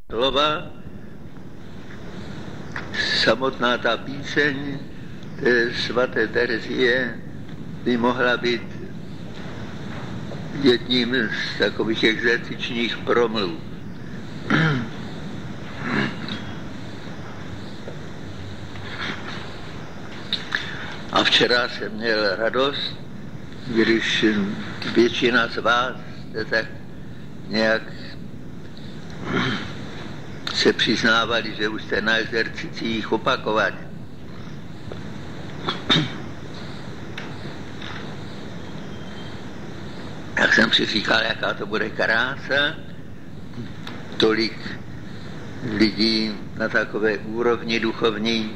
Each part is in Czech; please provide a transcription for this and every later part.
slova, samotná ta píseň svaté Terezie by mohla být jedním z takových exercičních promluv. A včera jsem měl radost, když většina z vás jste tak nějak se přiznávali, že už jste na exercicích opakovaně. Tak jsem si říkal, jaká to bude krása, tolik lidí na takové úrovni duchovní.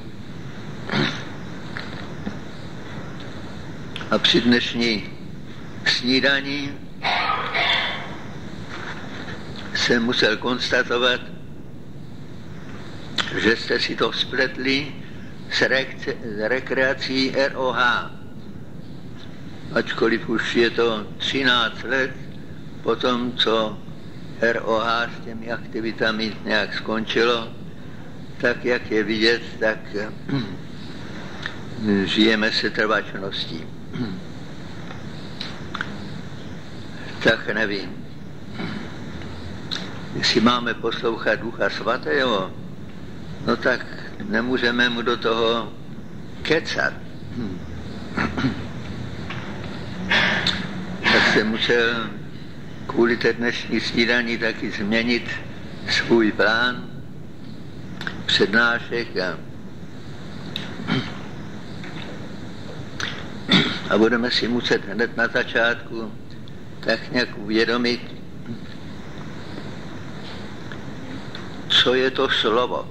A při dnešní snídani jsem musel konstatovat, že jste si to spletli s rekreací ROH. Ačkoliv už je to 13 let po tom, co ROH s těmi aktivitami nějak skončilo, tak jak je vidět, tak žijeme se trvačností. Tak nevím, jestli máme poslouchat Ducha Svatého, no tak nemůžeme mu do toho kecat. Tak jsem musel kvůli té dnešní snídani taky změnit svůj plán přednášek a budeme si muset hned na začátku tak nějak uvědomit, co je to slovo.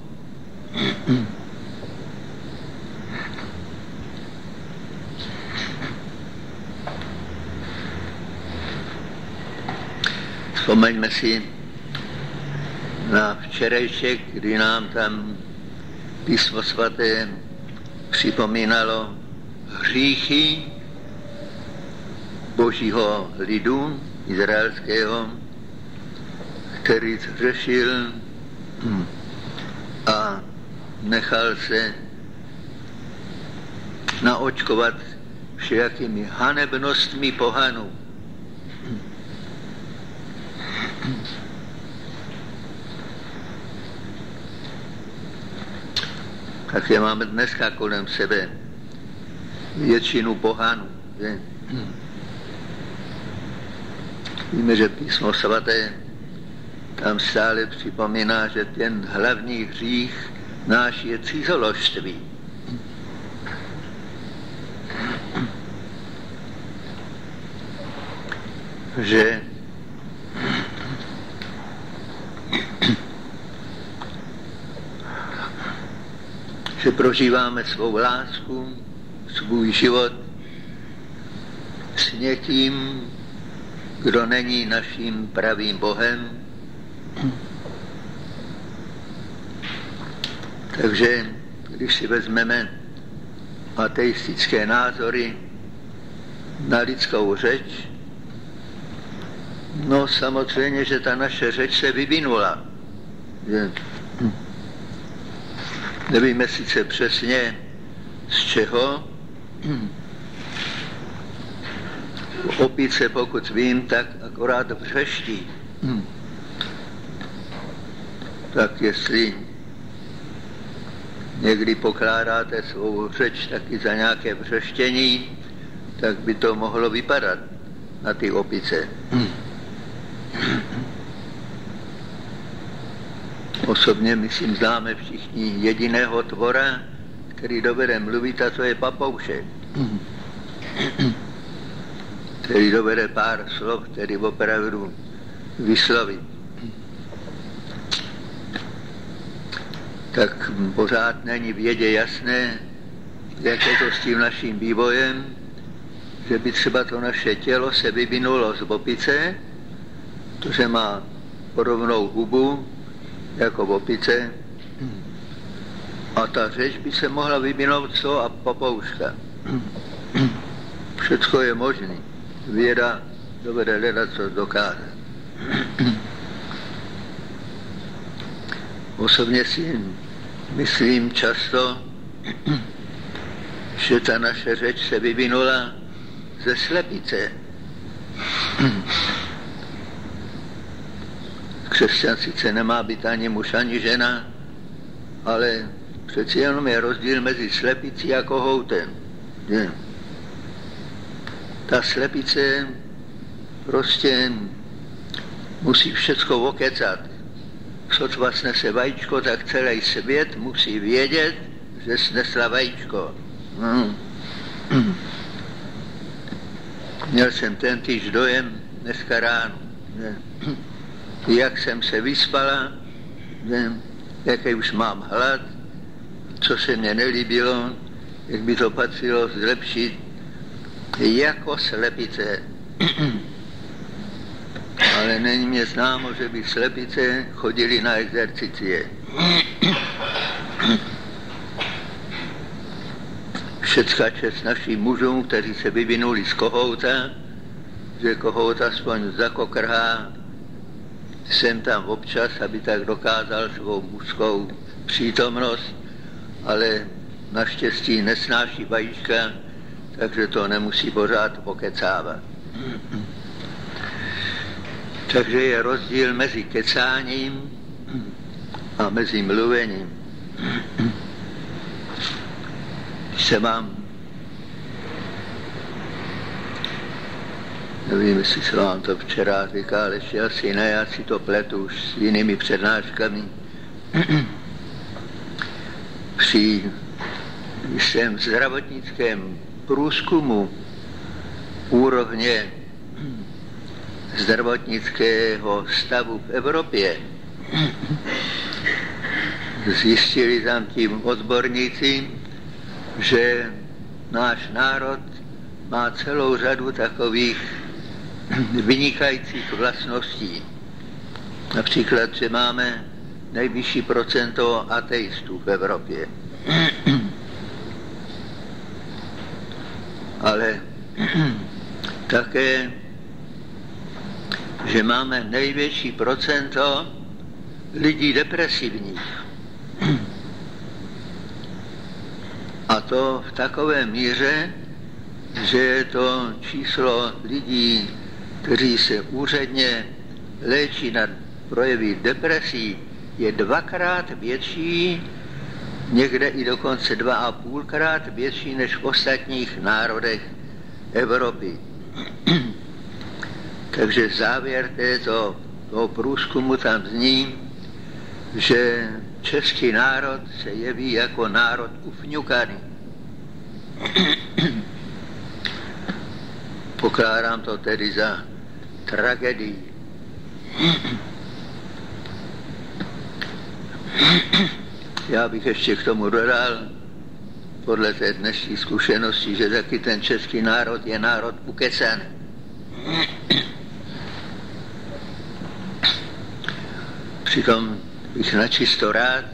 Vzpomeňme si na včerejšek, kdy nám tam Písmo svaté připomínalo hříchy božího lidu izraelského, který zhřešil a nechal se naočkovat všelijakými hanebnostmi pohanů. Tak je máme dneska kolem sebe většinu pohanů. Že? Víme, že Písmo svaté tam stále připomíná, že ten hlavní hřích náš je cizoložství. Že prožíváme svou lásku, svůj život s někým, kdo není naším pravým Bohem. Takže když si vezmeme ateistické názory na lidskou řeč, no samozřejmě, že ta naše řeč se vyvinula. Nevíme sice přesně z čeho. Opice, pokud vím, tak akorát vřeští. Tak jestli někdy pokládáte svou řeč taky za nějaké vřeštění, tak by to mohlo vypadat na ty opice. Osobně, myslím, známe všichni jediného tvora, který dovede mluvit, a to je papoušek. Který dovede pár slov, který opravdu vyslovit. Tak pořád není vědě jasné, jak je to s tím naším vývojem, že by třeba to naše tělo se vyvinulo z opice, protože má podobnou hubu jako opice, a ta řeč by se mohla vyvinout co a papouška. Všecko je možné. Věda dovede hledat, co dokázat. Osobně si myslím často, že ta naše řeč se vyvinula ze slepice. Křesťan sice nemá být ani muž, ani žena, ale přeci jenom je rozdíl mezi slepicí a kohoutem. Je. Ta slepice prostě musí všecko okecat. Sotva snese vajíčko, tak celý svět musí vědět, že snesla vajíčko. Měl jsem tentýž dojem dneska ráno. Jak jsem se vyspala, jaký už mám hlad, co se mně nelíbilo, jak by to patřilo zlepšit, jako slepice. Ale není mě známo, že by slepice chodili na exercicie. Všecka čest našim mužům, kteří se vyvinuli z kohouta, že kohout aspoň zakokrhá sem tam občas, aby tak dokázal svou mužskou přítomnost, ale naštěstí nesnáší vajíčka, takže to nemusí pořád pokecávat. Takže je rozdíl mezi kecáním a mezi mluvením. Když se vám, nevím, jestli se vám to včera říkal, ještě asi ne, já si to pletu už s jinými přednáškami. Při svém zdravotnickém průzkumu úrovně zdravotnického stavu v Evropě zjistili tam tím odborníci, že náš národ má celou řadu takových vynikajících vlastností. Například, že máme nejvyšší procento ateistů v Evropě. Ale také, že máme největší procento lidí depresivních. A to v takové míře, že je to číslo lidí, kteří se úředně léčí na projevy depresí, je 2krát větší, někde i dokonce 2,5krát větší než v ostatních národech Evropy. Takže závěr toho průzkumu tam zní, že český národ se jeví jako národ ufňukaný. Pokládám to tedy za tragédii. Já bych ještě k tomu dodal, podle té dnešní zkušenosti, že taky ten český národ je národ ukecaný. Přitom bych načisto rád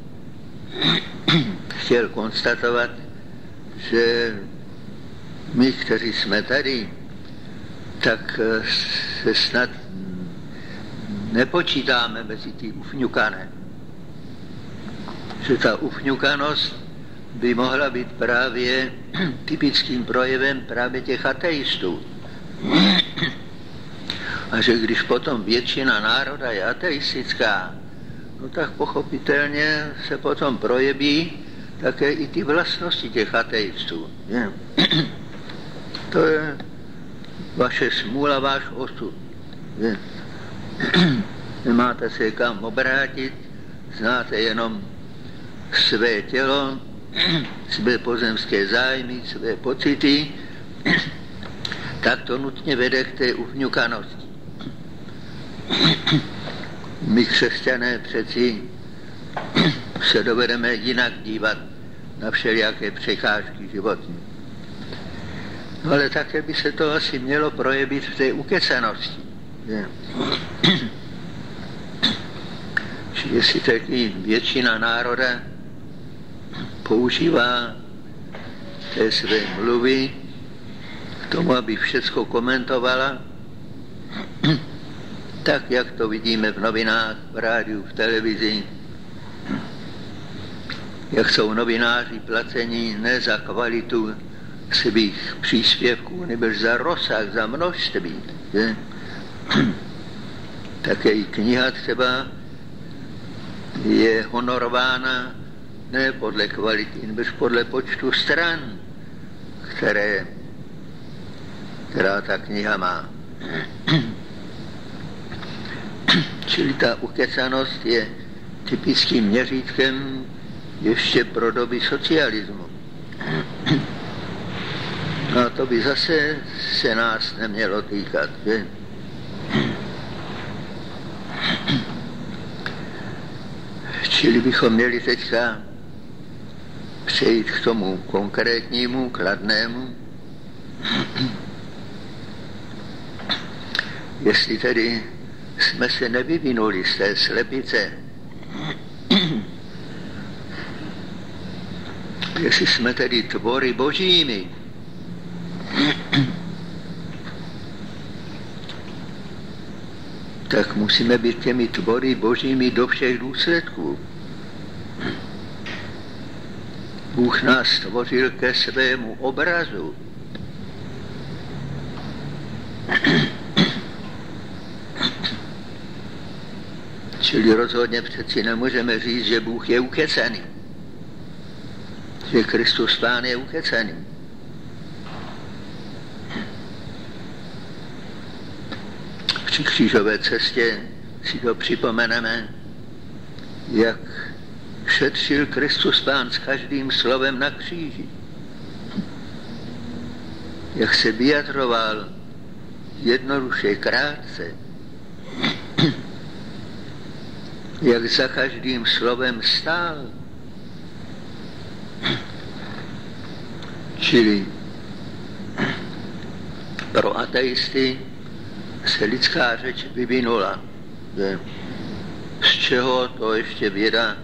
chtěl konstatovat, že my, kteří jsme tady, tak se snad nepočítáme mezi ty ufňukané. Že ta ufňukanost by mohla být právě typickým projevem právě těch ateistů. A že když potom většina národa je ateistická, no tak pochopitelně se potom projeví také i ty vlastnosti těch ateistů. To je vaše smůla, váš osud. Nemáte se kam obrátit, znáte jenom své tělo, své pozemské zájmy, své pocity, tak to nutně vede k té ufňukanosti. My křesťané přeci se dovedeme jinak dívat na všelijaké překážky životní. No ale také by se to asi mělo projevit v té ukecanosti. Jestli taky většina národa používá té své mluvy k tomu, aby všecko komentovala, tak jak to vidíme v novinách, v rádiu, v televizi, jak jsou novináři placení ne za kvalitu svých příspěvků, nebo za rozsah, za množství. Že? Také i kniha třeba je honorována ne podle kvality, nebo podle počtu stran, která ta kniha má. Čili ta ukecanost je typickým měřítkem ještě pro doby socialismu. No a to by zase se nás nemělo týkat, že? Čili bychom měli teďka přejít k tomu konkrétnímu, kladnému. Jestli tedy jsme se nevyvinuli z té slepice, jestli jsme tedy tvory božími, tak musíme být těmi tvory božími do všech důsledků. Bůh nás stvořil ke svému obrazu. Čili rozhodně přeci nemůžeme říct, že Bůh je ukecaný. Že Kristus Pán je ukecaný. Při křížové cestě si to připomeneme, jak šetřil Kristus Pán s každým slovem na kříži. Jak se vyjadroval jednoduše, krátce. Jak za každým slovem stál. Čili pro ateisty se lidská řeč vyvinula. Z čeho to ještě věda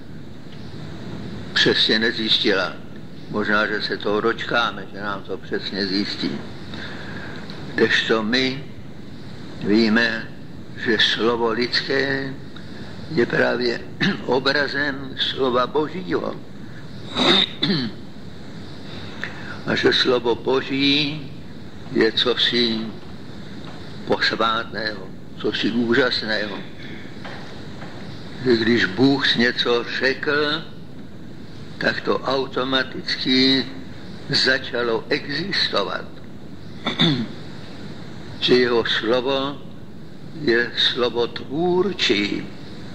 přesně nezjistila. Možná, že se toho dočkáme, že nám to přesně zjistí. Kdežto my víme, že slovo lidské je právě obrazem slova Božího. A že slovo Boží je cosi posvátného, cosi úžasného. Že když Bůh něco řekl, tak to automaticky začalo existovat. Že jeho slovo je slovo tvůrčí.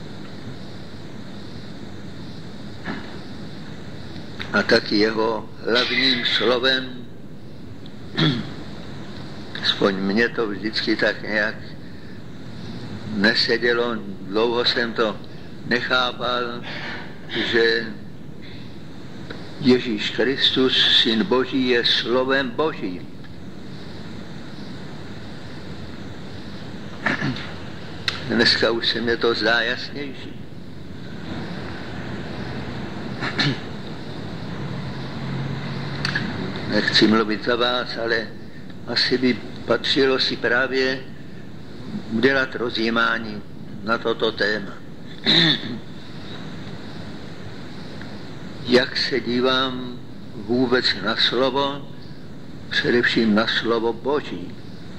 A taky jeho hlavním slovem, aspoň mně to vždycky tak nějak nesedělo, dlouho jsem to nechápal, že Ježíš Kristus, Syn Boží, je slovem Božím. Dneska už se mi to zdá jasnější. Nechci mluvit za vás, ale asi by patřilo si právě udělat rozjímání na toto téma. Jak se dívám vůbec na slovo, především na slovo Boží.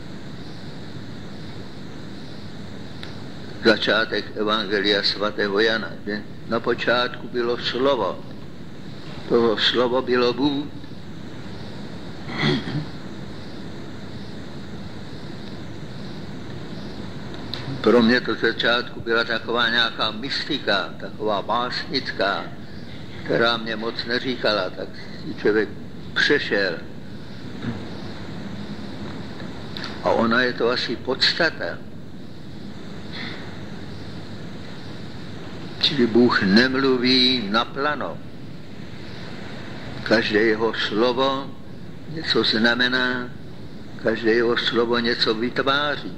Začátek Evangelia svatého Jana, že na počátku bylo slovo. Toho slovo bylo Bůh. Pro mě to začátku byla taková nějaká mystika, taková básnická, která mě moc neříkala, tak si člověk přešel. A ona je to asi podstata. Čili Bůh nemluví naplano. Každé jeho slovo něco znamená, každé jeho slovo něco vytváří.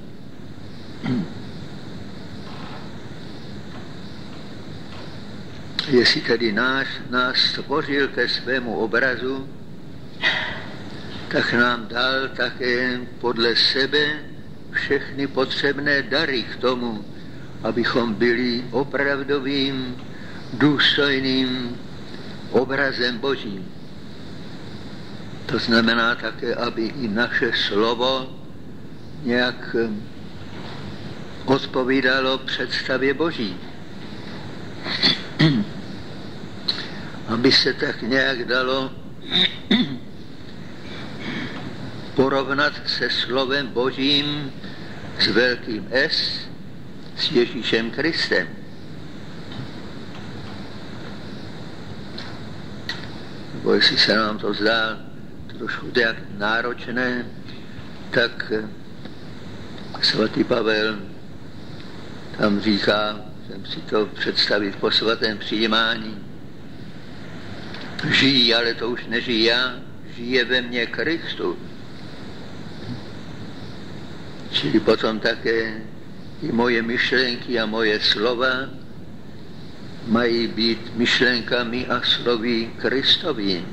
Jestli tedy nás stvořil ke svému obrazu, tak nám dal také podle sebe všechny potřebné dary k tomu, abychom byli opravdovým, důstojným obrazem Božím. To znamená také, aby i naše slovo nějak odpovídalo představě Boží. Aby se tak nějak dalo porovnat se slovem Božím s velkým S, s Ježíšem Kristem. Nebo jestli se nám to zdá trošku tak náročné, tak svatý Pavel tam říká, jsem si to představit po svatém přijímání, žijí, ale to už nežijí já, žije ve mně Kristus. Čili potom také i moje myšlenky a moje slova mají být myšlenkami a slovy Kristovým.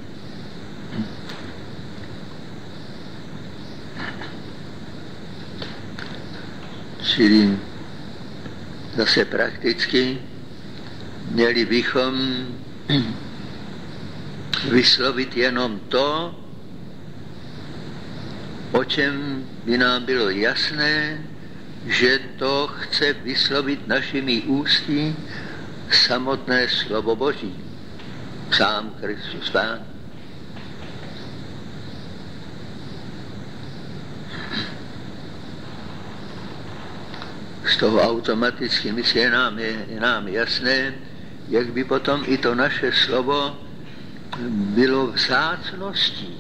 Čili zase prakticky měli bychom vyslovit jenom to, o čem by nám bylo jasné, že to chce vyslovit našimi ústy samotné slovo Boží, sám Kristus Pán. Z toho automaticky je nám jasné, jak by potom i to naše slovo bylo vzácností.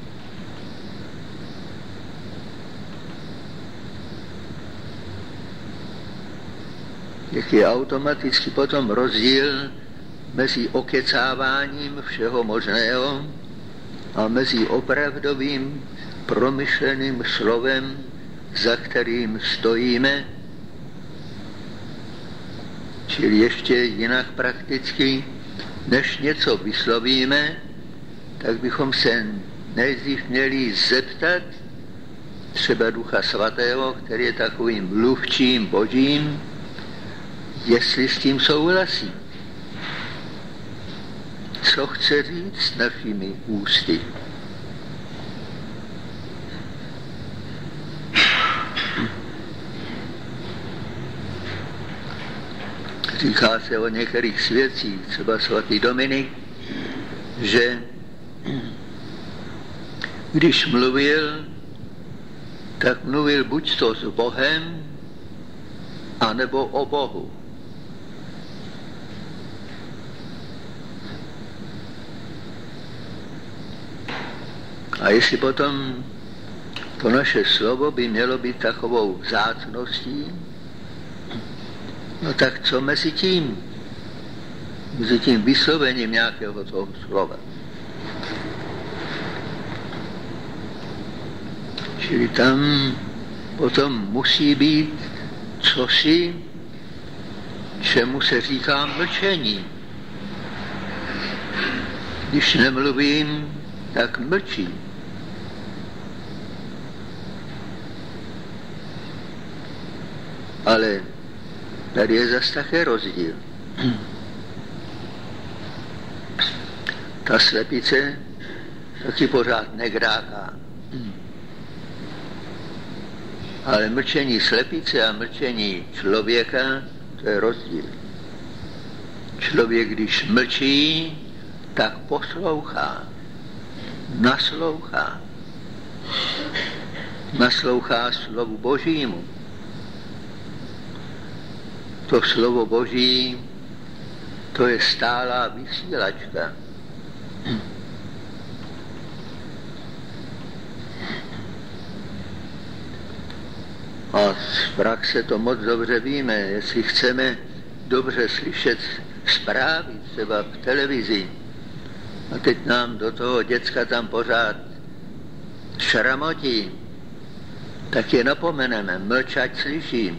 Jak je automaticky potom rozdíl mezi okecáváním všeho možného a mezi opravdovým promyšleným slovem, za kterým stojíme. Čili ještě jinak prakticky, než něco vyslovíme, tak bychom se nejdřív měli zeptat třeba Ducha Svatého, který je takovým mluvčím Božím, jestli s tím souhlasí. Co chce říct našimi ústy. Říká se o některých svědcích, třeba svatý Dominik, že když mluvil, tak mluvil buď to s Bohem, anebo o Bohu. A jestli potom to naše slovo by mělo být takovou vzácností, no tak co mezi tím? Mezi tím vyslovením nějakého toho slova. Čili tam potom musí být cosi, čemu se říká mlčení. Když nemluvím, tak mlčím. Ale tady je zase také rozdíl. Ta slepice taky pořád negráká. Ale mlčení slepice a mlčení člověka, to je rozdíl. Člověk, když mlčí, tak poslouchá, naslouchá. Naslouchá slovu Božímu. To slovo Boží, to je stálá vysílačka. A z praxe to moc dobře víme, jestli chceme dobře slyšet zprávy, třeba v televizi, a teď nám do toho děcka tam pořád šramotí, tak je napomeneme, mlčať slyším.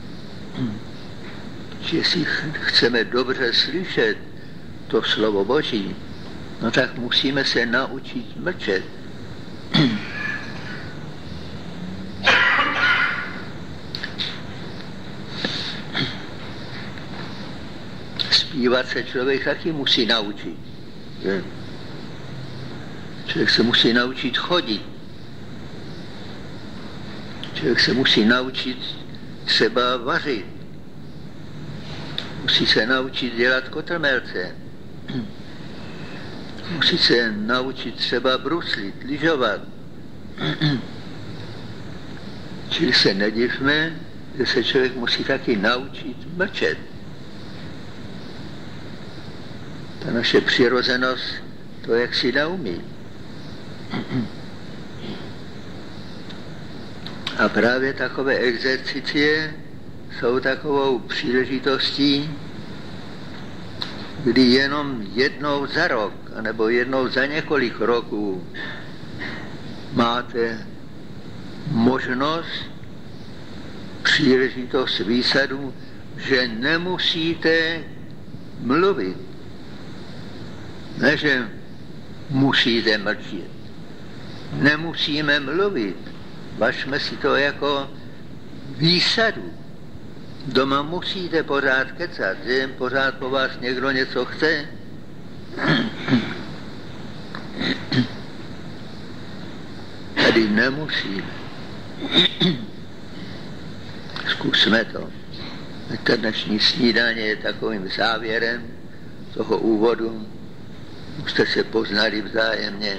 Jestli chceme dobře slyšet to slovo Boží, no tak musíme se naučit mlčet. Zpívat se člověk taky musí naučit. Že? Člověk se musí naučit chodit. Člověk se musí naučit třeba vařit. Musí se naučit dělat kotrmelce. Musí se naučit třeba bruslit, lyžovat. Čili se nedivme, že se člověk musí taky naučit mlčet. Ta naše přirozenost to jaksi neumí. A právě takové exercicie jsou takovou příležitostí, kdy jenom jednou za rok, anebo jednou za několik roků máte možnost, příležitost, výsadu, že nemusíte mluvit. Ne, že musíte mlčet. Nemusíme mluvit. Važme si to jako výsadu. Doma musíte pořád kecat, že pořád po vás někdo něco chce. Tady nemusíme. Zkusme to. Ta dnešní snídaně je takovým závěrem toho úvodu. Už jste se poznali vzájemně.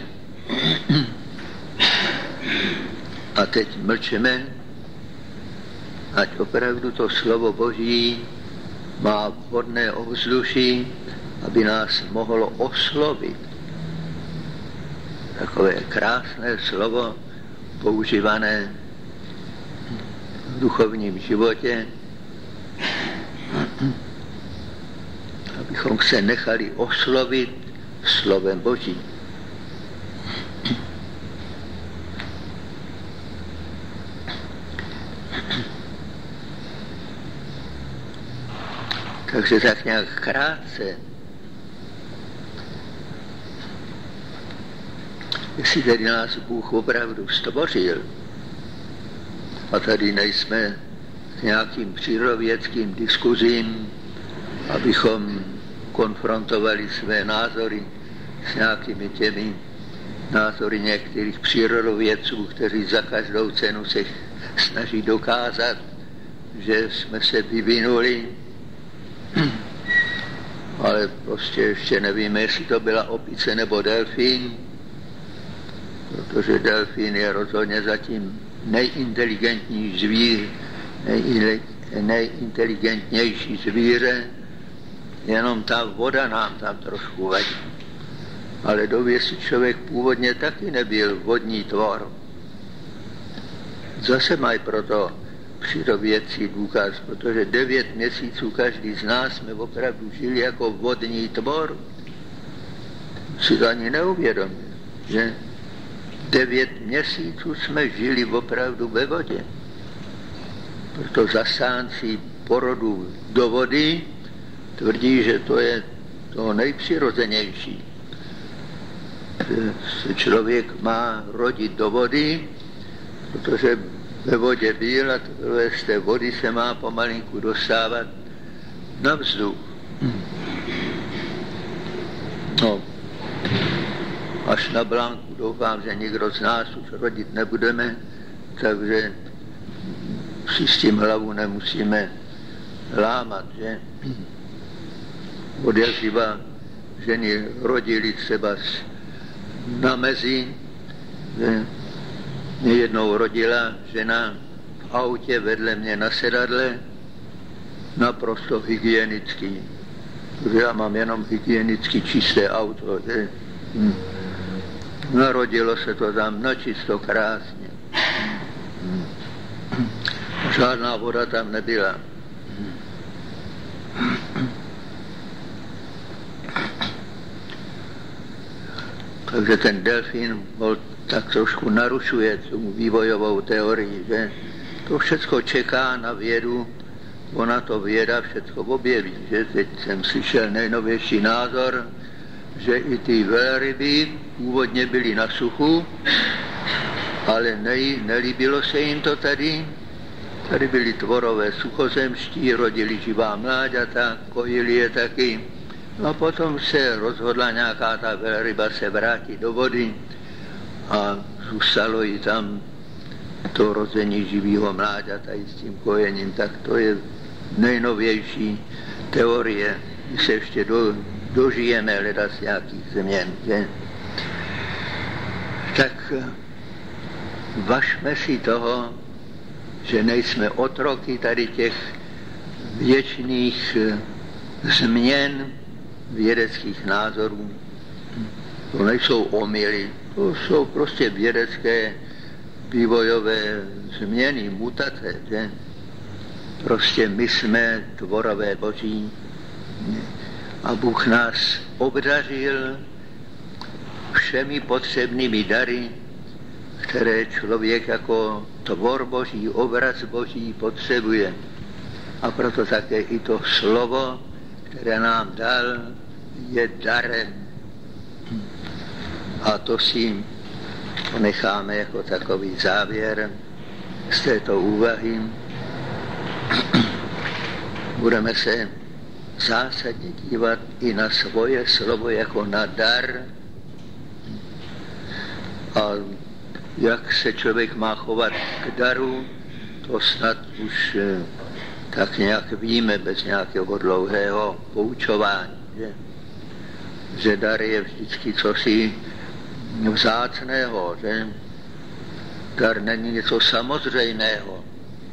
A teď mlčeme, ať opravdu to slovo Boží má vhodné ovzduší, aby nás mohlo oslovit. Takové krásné slovo používané v duchovním životě, abychom se nechali oslovit slovem Boží. Takže tak nějak krátce, jestli tedy nás Bůh opravdu stvořil, a tady nejsme k nějakým přírodovědským diskuzím, abychom konfrontovali své názory s nějakými těmi názory některých přírodovědců, kteří za každou cenu se snaží dokázat, že jsme se vyvinuli, ale prostě ještě nevíme, jestli to byla opice nebo delfín, protože delfín je rozhodně zatím nejinteligentnější zvíře, jenom ta voda nám tam trošku vadí. Ale dověsi člověk původně taky nebyl vodní tvor. Zase mají proto přírodovědcí důkaz, protože 9 měsíců každý z nás jsme opravdu žili jako vodní tvor. Si to ani neuvědomil, že 9 měsíců jsme žili opravdu ve vodě. Proto zastánci porodu do vody tvrdí, že to je to nejpřirozenější. Že se člověk má rodit do vody, protože ve vodě byl a z té vody se má pomalinku dostávat na vzduch. No, až na Blanku doufám, že nikdo z nás už rodit nebudeme, takže si s tím hlavu nemusíme lámat, že? Od jaživa ženy rodily třeba na mezi, že mě jednou rodila žena v autě vedle mě na sedadle, naprosto hygienický. Protože já mám jenom hygienicky čisté auto, že? Narodilo se to tam načisto krásně. Žádná voda tam nebyla. Takže ten delfín tak trošku narušuje tomu vývojovou teorii, že to všecko čeká na vědu, ona to věda všecko objeví, že teď jsem slyšel nejnovější názor, že i ty velryby původně byly na suchu, ale nelíbilo se jim to tady. Tady byly tvorové suchozemští, rodili živá mláďata, kojili je taky A potom se rozhodla nějaká ta velryba se vrátit do vody a zůstalo jí tam to rození živého mláďata i s tím kojením. Tak to je nejnovější teorie, že se ještě dožijeme leda z nějakých změn. Že? Tak važme si toho, že nejsme otroky tady těch věčných změn vědeckých názorů. To nejsou omyly, to jsou prostě vědecké vývojové změny, mutace. Že? Prostě my jsme tvorové Boží a Bůh nás obdařil všemi potřebnými dary, které člověk jako tvor Boží, obraz Boží potřebuje. A proto také i to slovo, které nám dal, je darem. A to si ponecháme jako takový závěr z této úvahy. Budeme se zásadně dívat i na svoje slovo jako na dar. A jak se člověk má chovat k daru, to snad už tak nějak víme bez nějakého dlouhého poučování. Že dar je vždycky cosi vzácného, že dar není něco samozřejmého.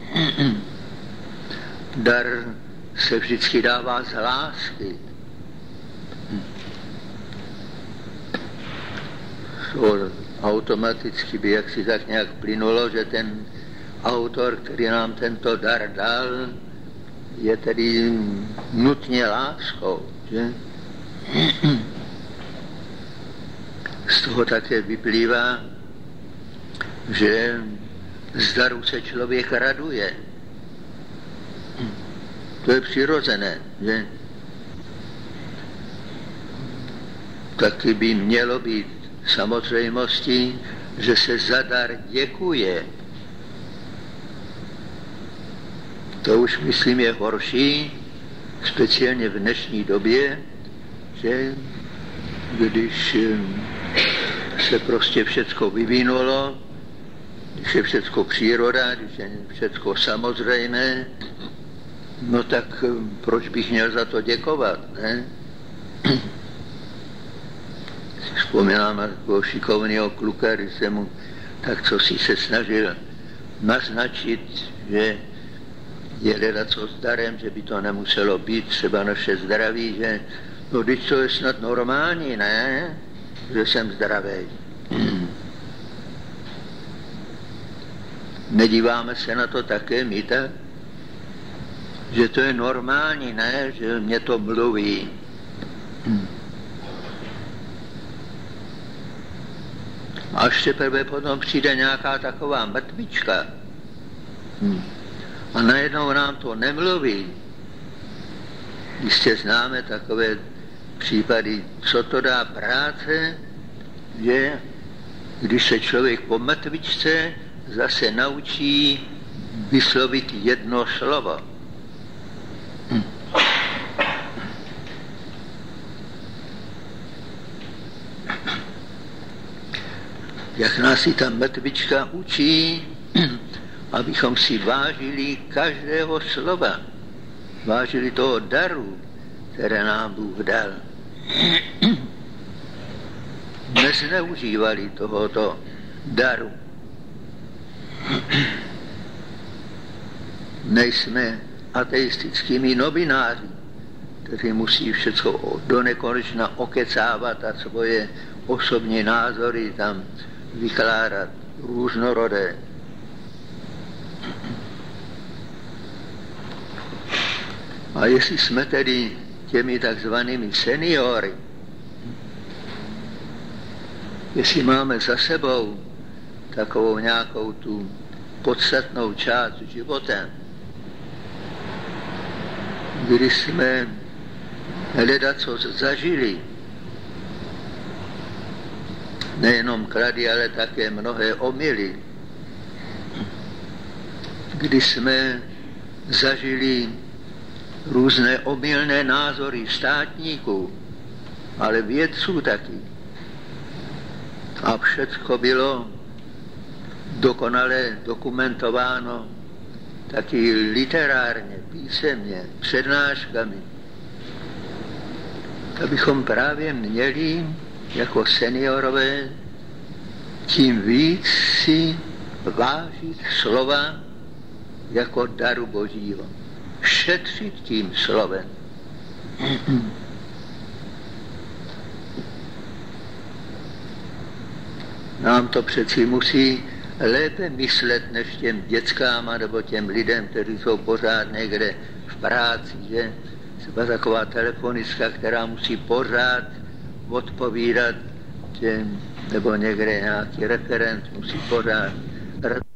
Dar se vždycky dává z lásky. Automaticky by jaksi tak nějak plynulo, že ten autor, který nám tento dar dal, je tedy nutně láskou. Že? Z toho také vyplývá, že z daru se člověk raduje. To je přirozené, že? Taky by mělo být samozřejmostí, že se za dar děkuje. To už, myslím, je horší, speciálně v dnešní době, že když se prostě všecko vyvinulo, když je všecko příroda, když je všecko samozřejmé, no tak proč bych měl za to děkovat, ne? Vzpomínám na takového šikovného kluka, když jsem mu tak co si se snažil naznačit, že je ledaco s darem, že by to nemuselo být třeba naše zdraví, že no když to je snad normální, ne? Že jsem zdravý. Nedíváme se na to také my tak? Že to je normální, ne? Že mě to mluví. Až teprve potom přijde nějaká taková mrtvička a najednou nám to nemluví. Jistě známe takové případy, co to dá práce, že když se člověk po mrtvičce zase naučí vyslovit jedno slovo. Jak nás i ta mrtvička učí, abychom si vážili každého slova, vážili toho daru, které nám Bůh dal. Nezneužívali tohoto daru. Nejsme ateistickými novináři, kteří musí všechno do nekonečna okecávat a svoje osobní názory tam vykládat různorodé. A jestli jsme tedy těmi takzvanými seniory, jestli máme za sebou takovou nějakou tu podstatnou část života, kdy jsme hledaco zažili, nejenom klady, ale také mnohé omyly, kdy jsme zažili různé omylné názory státníků, ale vědců taky. A všecko bylo dokonale dokumentováno taky literárně, písemně, přednáškami. Abychom právě měli jako seniorové tím víc si vážit slova jako daru Božího. Šetřit tím slovem. Nám to přeci musí lépe myslet než těm dětskám nebo těm lidem, kteří jsou pořád někde v práci, že? Třeba taková telefonistka, která musí pořád odpovídat těm, nebo někde nějaký referent musí pořád